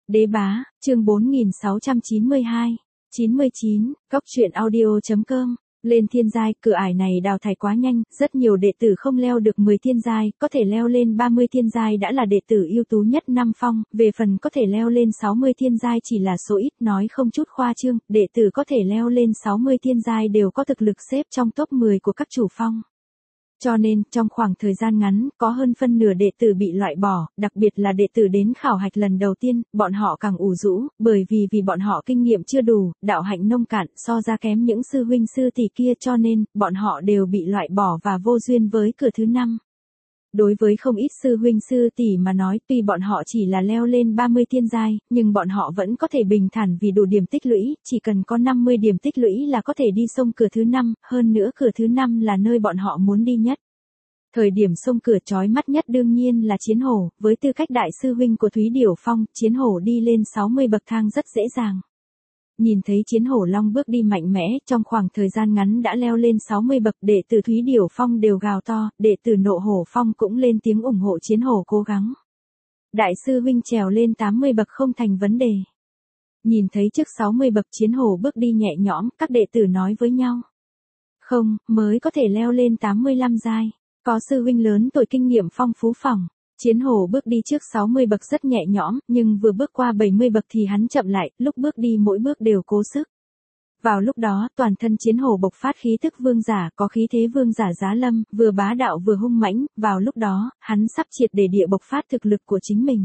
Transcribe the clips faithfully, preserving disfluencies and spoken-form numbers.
Đế bá, chương bốn nghìn sáu trăm chín mươi hai, chín mươi chín, góc truyện audio.com. Lên thiên giai, cửa ải này đào thải quá nhanh, rất nhiều đệ tử không leo được mười thiên giai, có thể leo lên ba mươi thiên giai đã là đệ tử ưu tú nhất năm phong, về phần có thể leo lên sáu mươi thiên giai chỉ là số ít, nói không chút khoa trương, đệ tử có thể leo lên sáu mươi thiên giai đều có thực lực xếp trong top mười của các chủ phong. Cho nên, trong khoảng thời gian ngắn, có hơn phân nửa đệ tử bị loại bỏ, đặc biệt là đệ tử đến khảo hạch lần đầu tiên, bọn họ càng ủ rũ, bởi vì vì bọn họ kinh nghiệm chưa đủ, đạo hạnh nông cạn, so ra kém những sư huynh sư tỷ kia cho nên, bọn họ đều bị loại bỏ và vô duyên với cửa thứ năm. Đối với không ít sư huynh sư tỷ mà nói, tuy bọn họ chỉ là leo lên ba mươi thiên giai, nhưng bọn họ vẫn có thể bình thản vì đủ điểm tích lũy, chỉ cần có năm mươi điểm tích lũy là có thể đi xông cửa thứ năm, hơn nữa cửa thứ năm là nơi bọn họ muốn đi nhất. Thời điểm xông cửa chói mắt nhất đương nhiên là Chiến Hổ, với tư cách đại sư huynh của Thúy Điểu Phong, Chiến Hổ đi lên sáu mươi bậc thang rất dễ dàng. Nhìn thấy Chiến Hổ Long bước đi mạnh mẽ, trong khoảng thời gian ngắn đã leo lên sáu mươi bậc, đệ tử Thúy Điểu Phong đều gào to, đệ tử Nộ Hổ Phong cũng lên tiếng ủng hộ Chiến Hổ cố gắng. Đại sư huynh trèo lên tám mươi bậc không thành vấn đề. Nhìn thấy trước sáu mươi bậc Chiến Hổ bước đi nhẹ nhõm, các đệ tử nói với nhau. Không, mới có thể leo lên tám mươi lăm giai. Có sư huynh lớn tuổi kinh nghiệm phong phú phỏng. Chiến Hổ bước đi trước sáu mươi bậc rất nhẹ nhõm, nhưng vừa bước qua bảy mươi bậc thì hắn chậm lại, lúc bước đi mỗi bước đều cố sức. Vào lúc đó, toàn thân Chiến Hổ bộc phát khí tức vương giả, có khí thế vương giả giá lâm, vừa bá đạo vừa hung mãnh, vào lúc đó, hắn sắp triệt để địa bộc phát thực lực của chính mình.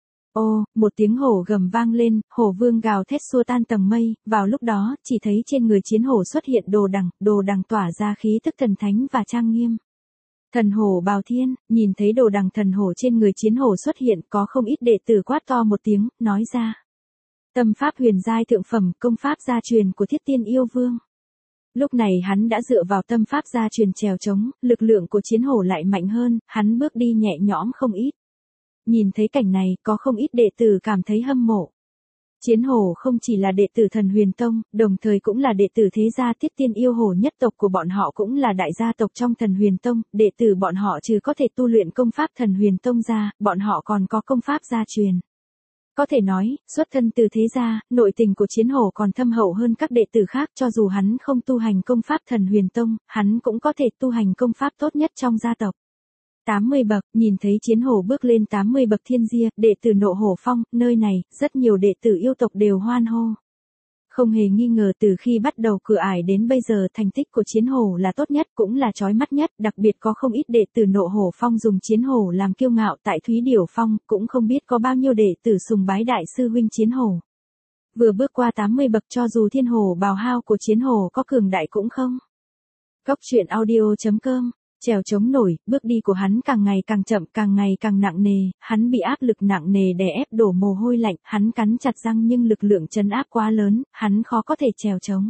Ô, một tiếng hổ gầm vang lên, hổ vương gào thét xua tan tầng mây, vào lúc đó, chỉ thấy trên người Chiến Hổ xuất hiện đồ đằng, đồ đằng tỏa ra khí tức thần thánh và trang nghiêm. Thần hổ bào thiên, nhìn thấy đồ đằng thần hổ trên người Chiến Hổ xuất hiện, có không ít đệ tử quát to một tiếng, nói ra. Tâm pháp huyền giai thượng phẩm, công pháp gia truyền của Thiết Tiên Yêu Vương. Lúc này hắn đã dựa vào tâm pháp gia truyền trèo trống, lực lượng của Chiến Hổ lại mạnh hơn, hắn bước đi nhẹ nhõm không ít. Nhìn thấy cảnh này, có không ít đệ tử cảm thấy hâm mộ. Chiến Hổ không chỉ là đệ tử Thần Huyền Tông, đồng thời cũng là đệ tử thế gia Thiết Tiên Yêu Hổ nhất tộc của bọn họ cũng là đại gia tộc trong Thần Huyền Tông, đệ tử bọn họ trừ có thể tu luyện công pháp Thần Huyền Tông ra, bọn họ còn có công pháp gia truyền. Có thể nói, xuất thân từ thế gia, nội tình của Chiến Hổ còn thâm hậu hơn các đệ tử khác, cho dù hắn không tu hành công pháp Thần Huyền Tông, hắn cũng có thể tu hành công pháp tốt nhất trong gia tộc. tám mươi bậc, nhìn thấy Chiến Hổ bước lên tám mươi bậc thiên gia, đệ tử Nộ Hổ Phong, nơi này, rất nhiều đệ tử yêu tộc đều hoan hô. Không hề nghi ngờ từ khi bắt đầu cửa ải đến bây giờ thành tích của Chiến Hổ là tốt nhất cũng là chói mắt nhất, đặc biệt có không ít đệ tử Nộ Hổ Phong dùng Chiến Hổ làm kiêu ngạo tại Thúy Điểu Phong, cũng không biết có bao nhiêu đệ tử sùng bái đại sư huynh Chiến Hổ. Vừa bước qua tám mươi bậc cho dù thiên hổ bào hao của Chiến Hổ có cường đại cũng không. Góc truyện audio.com. Trèo chống nổi, bước đi của hắn càng ngày càng chậm, càng ngày càng nặng nề, hắn bị áp lực nặng nề đè ép đổ mồ hôi lạnh, hắn cắn chặt răng nhưng lực lượng trấn áp quá lớn, hắn khó có thể trèo chống.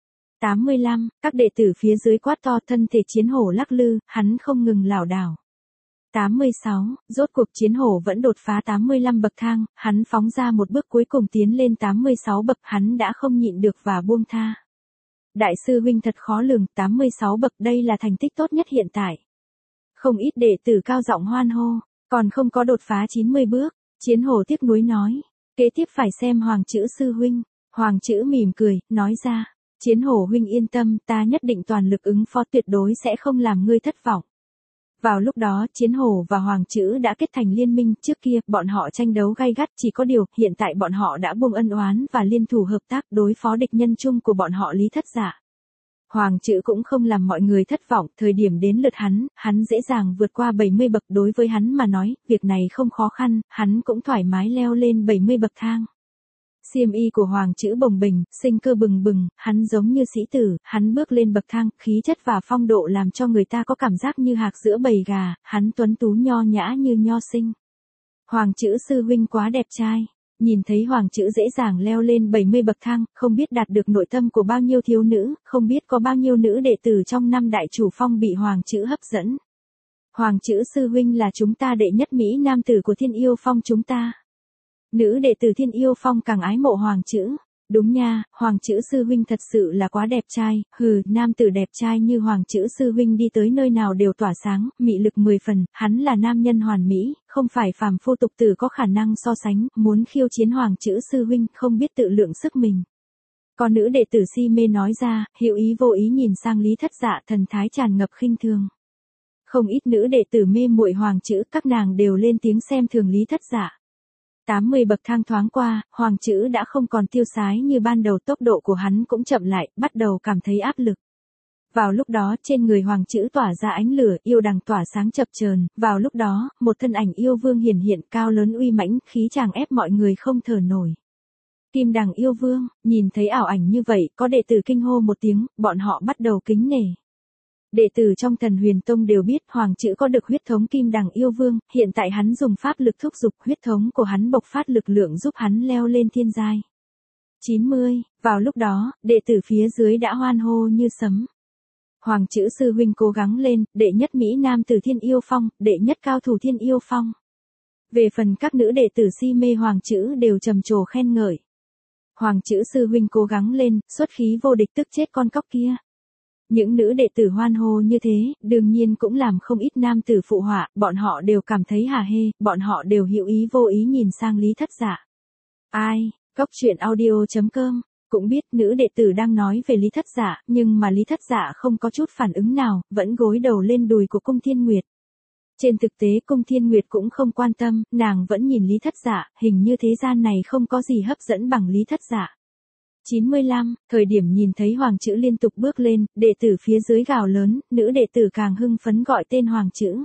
tám mươi lăm, các đệ tử phía dưới quát to, thân thể Chiến Hổ lắc lư, hắn không ngừng lảo đảo. tám mươi sáu, rốt cuộc Chiến Hổ vẫn đột phá tám mươi lăm bậc thang, hắn phóng ra một bước cuối cùng tiến lên tám mươi sáu bậc, hắn đã không nhịn được và buông tha. Đại sư huynh thật khó lường, tám mươi sáu bậc đây là thành tích tốt nhất hiện tại. Không ít đệ tử cao giọng hoan hô, còn không có đột phá chín mươi bước, Chiến Hổ tiếc nuối nói, kế tiếp phải xem Hoàng Chữ sư huynh. Hoàng Chữ mỉm cười, nói ra, Chiến Hổ huynh yên tâm, ta nhất định toàn lực ứng phó, tuyệt đối sẽ không làm ngươi thất vọng. Vào lúc đó, Chiến Hổ và Hoàng Chữ đã kết thành liên minh, trước kia, bọn họ tranh đấu gay gắt, chỉ có điều, hiện tại bọn họ đã buông ân oán và liên thủ hợp tác đối phó địch nhân chung của bọn họ Lý Thất Dạ. Hoàng Chữ cũng không làm mọi người thất vọng, thời điểm đến lượt hắn, hắn dễ dàng vượt qua bảy mươi bậc, đối với hắn mà nói, việc này không khó khăn, hắn cũng thoải mái leo lên bảy mươi bậc thang. Xiêm y của Hoàng Chữ bồng bềnh, sinh cơ bừng bừng, hắn giống như sĩ tử, hắn bước lên bậc thang, khí chất và phong độ làm cho người ta có cảm giác như hạc giữa bầy gà, hắn tuấn tú nho nhã như nho sinh. Hoàng Chữ sư huynh quá đẹp trai. Nhìn thấy Hoàng Chữ dễ dàng leo lên bảy mươi bậc thang, không biết đạt được nội tâm của bao nhiêu thiếu nữ, không biết có bao nhiêu nữ đệ tử trong năm đại chủ phong bị Hoàng Chữ hấp dẫn. Hoàng Chữ sư huynh là chúng ta đệ nhất Mỹ nam tử của Thiên Yêu Phong chúng ta. Nữ đệ tử Thiên Yêu Phong càng ái mộ Hoàng Chữ. Đúng nha, Hoàng Chữ sư huynh thật sự là quá đẹp trai, hừ, nam tử đẹp trai như Hoàng Chữ sư huynh đi tới nơi nào đều tỏa sáng, mị lực mười phần, hắn là nam nhân hoàn mỹ, không phải phàm phu tục tử có khả năng so sánh, muốn khiêu chiến Hoàng Chữ sư huynh không biết tự lượng sức mình. Con nữ đệ tử si mê nói ra, hữu ý vô ý nhìn sang Lý Thất Dạ, thần thái tràn ngập khinh thường. Không ít nữ đệ tử mê muội Hoàng Chữ, các nàng đều lên tiếng xem thường Lý Thất Dạ. tám mươi bậc thang thoáng qua, Hoàng Chữ đã không còn tiêu sái như ban đầu, tốc độ của hắn cũng chậm lại, bắt đầu cảm thấy áp lực. Vào lúc đó, trên người Hoàng Chữ tỏa ra ánh lửa, yêu đằng tỏa sáng chập chờn, vào lúc đó, một thân ảnh yêu vương hiển hiện, cao lớn uy mãnh, khí chàng ép mọi người không thở nổi. Kim đằng yêu vương, nhìn thấy ảo ảnh như vậy, có đệ tử kinh hô một tiếng, bọn họ bắt đầu kính nể. Đệ tử trong Thần Huyền Tông đều biết Hoàng Chữ có được huyết thống Kim đằng yêu vương, hiện tại hắn dùng pháp lực thúc giục huyết thống của hắn bộc phát lực lượng giúp hắn leo lên thiên giai. chín mươi, vào lúc đó, đệ tử phía dưới đã hoan hô như sấm. Hoàng Chữ sư huynh cố gắng lên, đệ nhất Mỹ Nam tử Thiên Yêu Phong, đệ nhất cao thủ Thiên Yêu Phong. Về phần các nữ đệ tử si mê Hoàng Chữ đều trầm trồ khen ngợi. Hoàng Chữ sư huynh cố gắng lên, xuất khí vô địch tức chết con cóc kia. Những nữ đệ tử hoan hô như thế, đương nhiên cũng làm không ít nam tử phụ họa, bọn họ đều cảm thấy hả hê, bọn họ đều hữu ý vô ý nhìn sang Lý Thất Dạ. Ai, Cốc truyện audio chấm com, cũng biết nữ đệ tử đang nói về Lý Thất Dạ, nhưng mà Lý Thất Dạ không có chút phản ứng nào, vẫn gối đầu lên đùi của Cung Thiên Nguyệt. Trên thực tế Cung Thiên Nguyệt cũng không quan tâm, nàng vẫn nhìn Lý Thất Dạ, hình như thế gian này không có gì hấp dẫn bằng Lý Thất Dạ. chín mươi lăm, thời điểm nhìn thấy Hoàng Chữ liên tục bước lên, đệ tử phía dưới gào lớn, nữ đệ tử càng hưng phấn gọi tên Hoàng Chữ.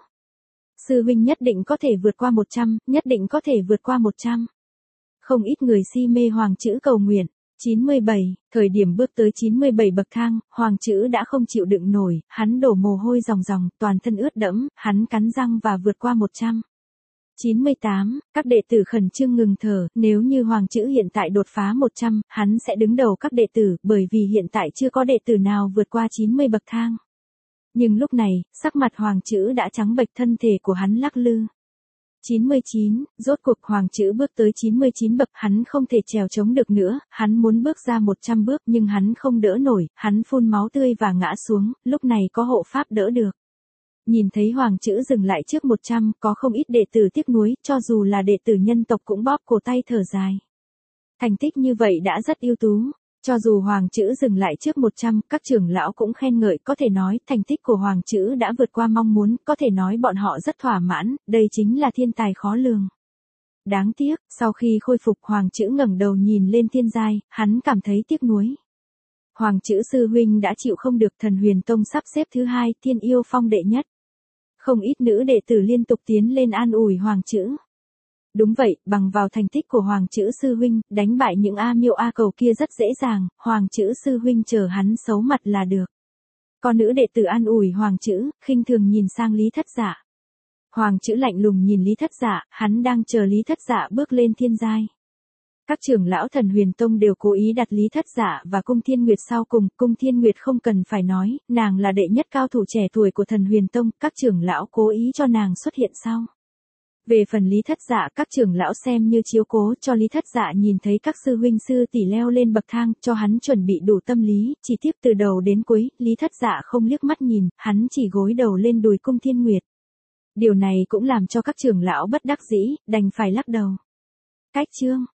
Sư huynh nhất định có thể vượt qua một trăm, nhất định có thể vượt qua một trăm. Không ít người si mê Hoàng Chữ cầu nguyện. chín mươi bảy, thời điểm bước tới chín mươi bảy bậc thang, Hoàng Chữ đã không chịu đựng nổi, hắn đổ mồ hôi ròng ròng, toàn thân ướt đẫm, hắn cắn răng và vượt qua một trăm. chín mươi tám, các đệ tử khẩn trương ngừng thở, nếu như Hoàng Chữ hiện tại đột phá một trăm, hắn sẽ đứng đầu các đệ tử, bởi vì hiện tại chưa có đệ tử nào vượt qua chín mươi bậc thang. Nhưng lúc này, sắc mặt Hoàng Chữ đã trắng bệch, thân thể của hắn lắc lư. chín mươi chín, rốt cuộc Hoàng Chữ bước tới chín mươi chín bậc, hắn không thể trèo chống được nữa, hắn muốn bước ra một trăm bước nhưng hắn không đỡ nổi, hắn phun máu tươi và ngã xuống, lúc này có hộ pháp đỡ được. Nhìn thấy Hoàng Chữ dừng lại trước một trăm, có không ít đệ tử tiếc nuối, cho dù là đệ tử nhân tộc cũng bóp cổ tay thở dài. Thành tích như vậy đã rất ưu tú. Cho dù Hoàng Chữ dừng lại trước một trăm, các trưởng lão cũng khen ngợi, có thể nói thành tích của Hoàng Chữ đã vượt qua mong muốn, có thể nói bọn họ rất thỏa mãn, đây chính là thiên tài khó lường. Đáng tiếc, sau khi khôi phục Hoàng Chữ ngẩng đầu nhìn lên thiên giai, hắn cảm thấy tiếc nuối. Hoàng Chữ sư huynh đã chịu không được, Thần Huyền Tông sắp xếp thứ hai, Thiên Yêu Phong đệ nhất. Không ít nữ đệ tử liên tục tiến lên an ủi Hoàng Chữ. Đúng vậy, bằng vào thành tích của Hoàng Chữ sư huynh, đánh bại những A Miêu A Cầu kia rất dễ dàng, Hoàng Chữ sư huynh chờ hắn xấu mặt là được. Con nữ đệ tử an ủi Hoàng Chữ, khinh thường nhìn sang Lý Thất Dạ. Hoàng Chữ lạnh lùng nhìn Lý Thất Dạ, hắn đang chờ Lý Thất Dạ bước lên thiên giai. Các trưởng lão Thần Huyền Tông đều cố ý đặt Lý Thất Dạ và Cung Thiên Nguyệt sau cùng, Cung Thiên Nguyệt không cần phải nói, nàng là đệ nhất cao thủ trẻ tuổi của Thần Huyền Tông, các trưởng lão cố ý cho nàng xuất hiện sau. Về phần Lý Thất Dạ, các trưởng lão xem như chiếu cố cho Lý Thất Dạ nhìn thấy các sư huynh sư tỷ leo lên bậc thang, cho hắn chuẩn bị đủ tâm lý, chỉ tiếp từ đầu đến cuối, Lý Thất Dạ không liếc mắt nhìn, hắn chỉ gối đầu lên đùi Cung Thiên Nguyệt. Điều này cũng làm cho các trưởng lão bất đắc dĩ, đành phải lắc đầu. Cách chương